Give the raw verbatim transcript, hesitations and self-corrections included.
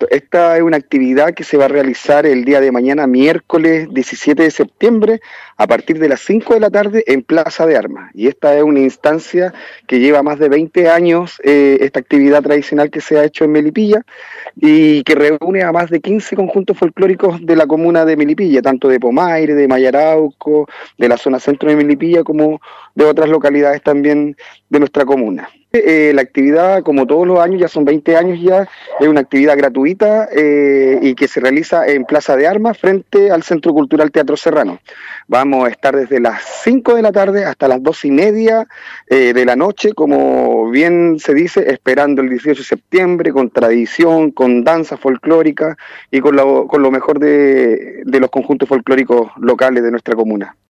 Perfecto. Esta es una actividad que se va a realizar el día de mañana, miércoles diecisiete de septiembre, a partir de las cinco de la tarde en Plaza de Armas. Y esta es una instancia que lleva más de veinte años, eh, esta actividad tradicional que se ha hecho en Melipilla y que reúne a más de quince conjuntos folclóricos de la comuna de Melipilla, tanto de Pomaire, de Mayarauco, de la zona centro de Melipilla, como de otras localidades también de nuestra comuna. Eh, la actividad, como todos los años, ya son veinte años ya, es una actividad gratuita eh, y que se realiza en Plaza de Armas frente al Centro Cultural Teatro Serrano. Vamos a estar desde las cinco de la tarde hasta las dos y media eh, de la noche, como bien se dice, esperando el dieciocho de septiembre, con tradición, con danza folclórica y con lo, con lo mejor de, de los conjuntos folclóricos locales de nuestra comuna.